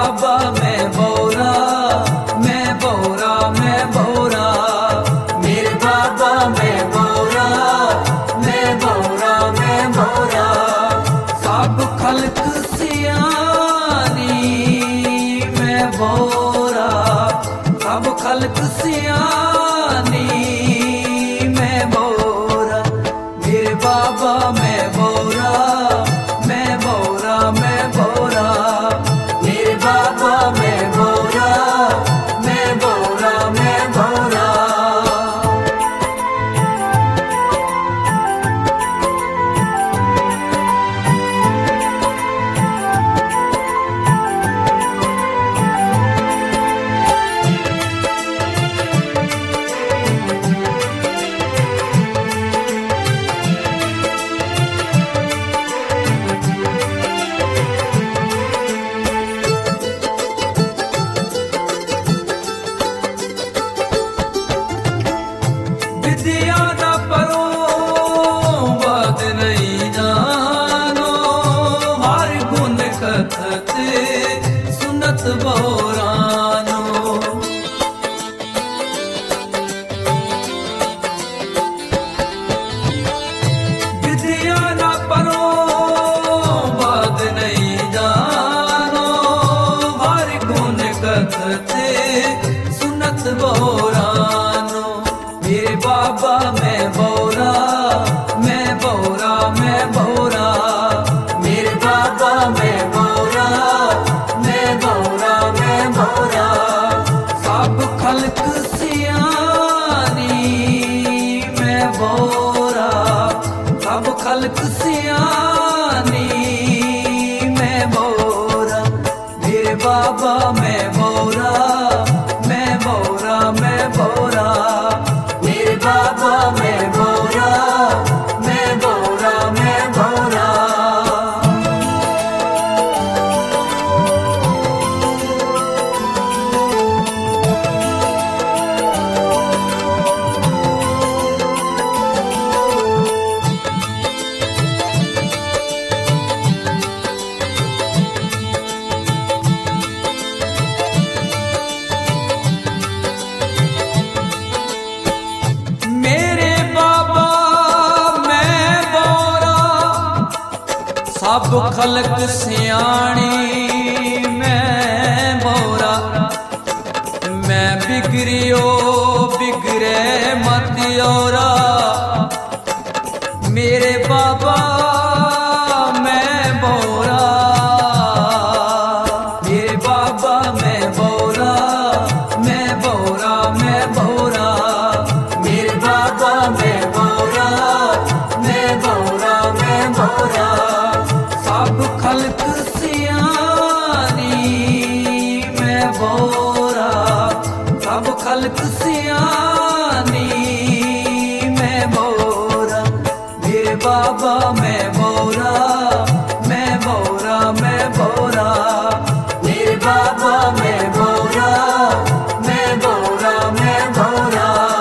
बाबा मैं बोरा, मैं बोरा, मैं बोरा, मेरे बाबा मैं बोरा, मैं बोरा, मैं बोरा। सब खल्क सियानी मैं बोरा, सब खल्क सियानी मैं बोरा, मेरे बाबा मैं बोरा, मैं बोरा, मैं बोरा, मेरे बाबा मैं बोरा, मैं बोरा, मैं बोरा। विद्या ना परो बात नहीं जानो, हर गुण कथत सुनत बोरानो। विद्या ना परो बात नहीं जानो, हर गुण कथत सुनत बोरानो। मेरे बाबा मैं बोरा, मैं बोरा, मैं बोरा, मेरे बाबा मैं बोरा, मैं बोरा, मैं बोरा। सब खल्क सियानी मैं बोरा, सब खल्क सियानी मैं बोरा, मेरे बाबा मैं बोरा, मैं बोरा, मैं बोरा, मेरे बाबा मैं बोरा, मैं बोरा, मैं बोरा। मेरे बाबा मैं बोरा, सब खल्क सियाणी मैं बोरा। मैं बिगड़ियो बिगड़े मत औरा, मेरे बाबा मैं बोरा, मेरे बाबा मैं बोरा, मैं बोरा, मैं बोरा, मेरे बाबा मैं बोरा, मैं बोरा, मैं बोरा। सब खल्क सियानी मैं बोरा, सब खल्क सियानी मैं बोरा, मेरे बाबा मैं बोरा, मैं बोरा, मैं बोरा, मेरे बाबा मैं बोरा, मैं बोरा, मैं बोरा।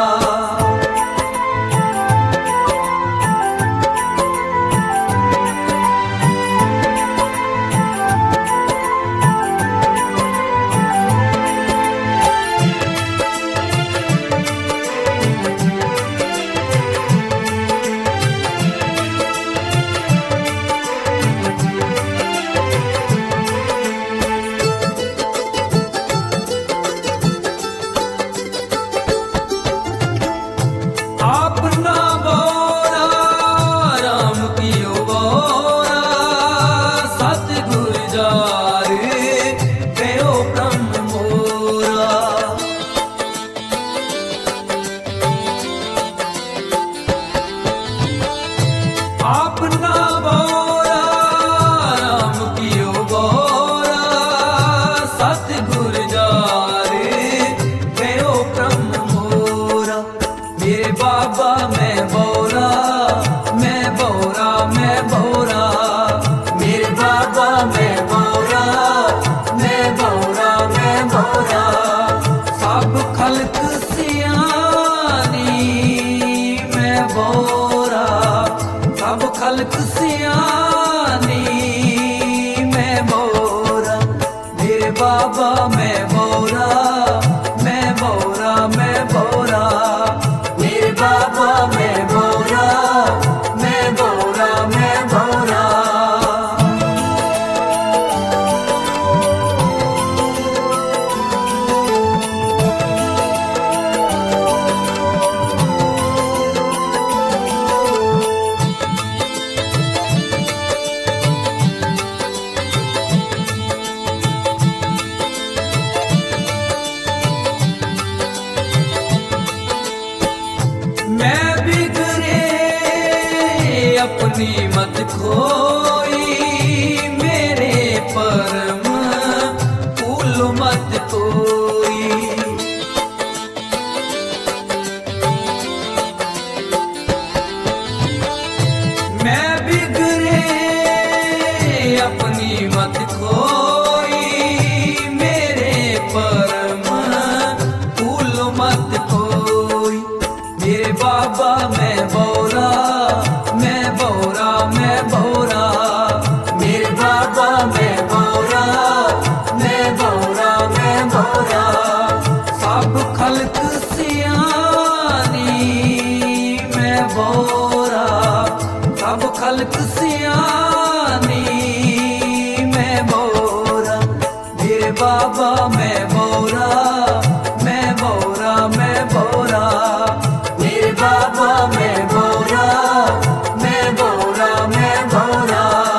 अपना बोरा राम कियो बोरा, सतगुर जारे कयो ब्रह्म मोरा। अपना बोरा राम कियो बोरा, सतगुर जारे कयो ब्रह्म मोरा। मेरे बाबा मैं बोरा, मैं बोरा, मैं बोरा, मेरे बाबा मैं बोरा, मैं बोरा, मैं बोरा। सब खल्क सियानी मैं बोरा, सब खल्क सियानी मैं बोरा, मेरे बाबा अपनी मत खोई, मेरे परम फूल मत कोई। मैं बिगड़े अपनी मत खोई, मेरे परम फूल मत कोई। मेरे बाबा मैं बोरा, मैं बोरा, मैं बोरा, मेरे बाबा मैं बोरा, मैं बोरा, मैं बोरा। सब खल्क सियानी मैं बोरा, सब खल्क सियानी मैं बोरा। मेरे बाबा मैं बोरा, मैं बोरा, मैं बोरा, मेरे बाबा मैं बोरा, मैं बोरा, मैं बोरा।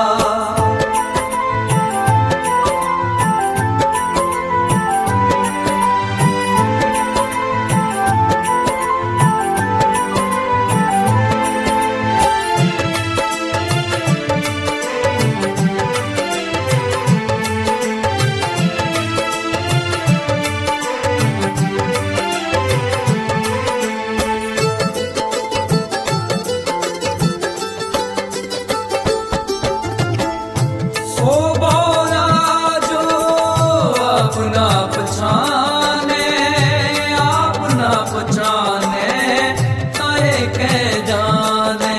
ओ बोरा जो अपना पछाने, अपना पछाने तारे के जाने।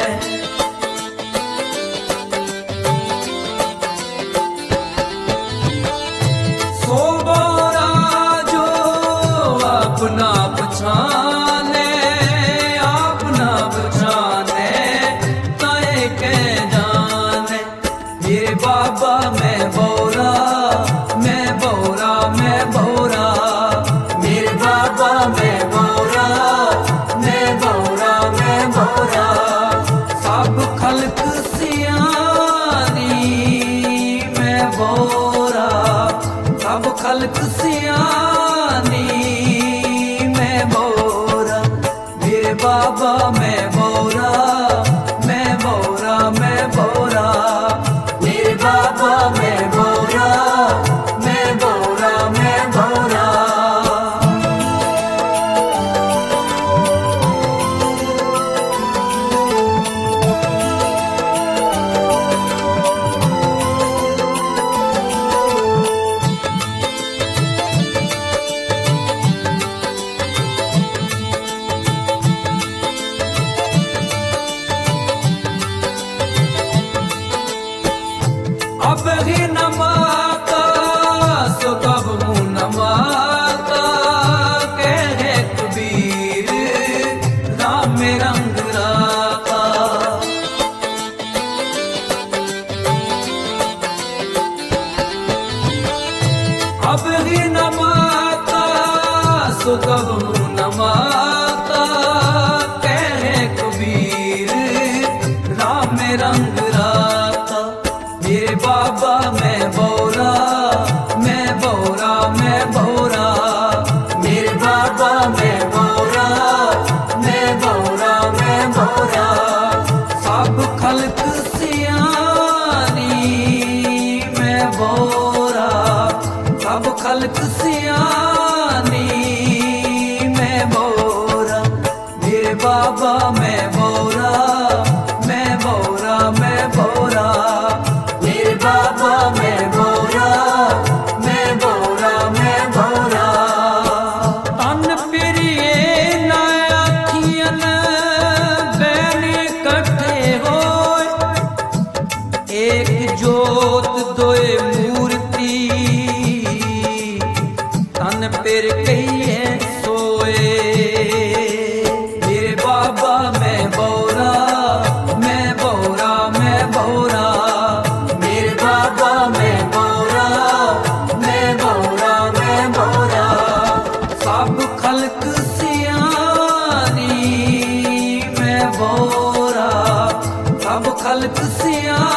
सो बोरा जो अपना पछाने, अपना पछाने तारे के जाने। मेरे बाबा मैं बोरा, मैं बोरा, मैं बोरा, मेरे बाबा मैं बोरा, मैं बोरा, मैं बोरा। सब खल्क सियानी मैं बोरा, सब खल्क सियानी मैं बोरा। मेरे बाबा मैं बोरा, मैं बोरा, मैं बोरा, मेरे बाबा मैं बोरा, मैं बोरा, मैं बोरा। अब ही न माता सो कब मुँह न माता, कहे कबीर राम में रंग राता। अब ही न माता सो कब मुँह न माता, कहे कबीर राम में रंग राता। मेरे बाबा मैं बोरा, मैं बोरा, मैं बोरा, मेरे बाबा मैं बोरा, मैं बोरा, मैं बोरा। सब खल्क सियानी मैं बोरा, सब खल्क सियानी मैं बोरा। मेरे बाबा मैं बोरा, मैं बोरा, मैं बोरा, मेरे बाबा मैं बोरा, मैं बोरा, मैं बोरा। तन पिरिए ना आखियन बैने कट्ठे होए, एक जोत दोए मूर्ति तन पिर कहिए सोए। मेरे बाबा मैं बोरा, मैं बोरा, मैं बोरा, मेरे बाबा मैं बोरा, मैं बोरा, मैं बोरा। सब खल्क सियानी मैं बोरा, सब खल्क सियानी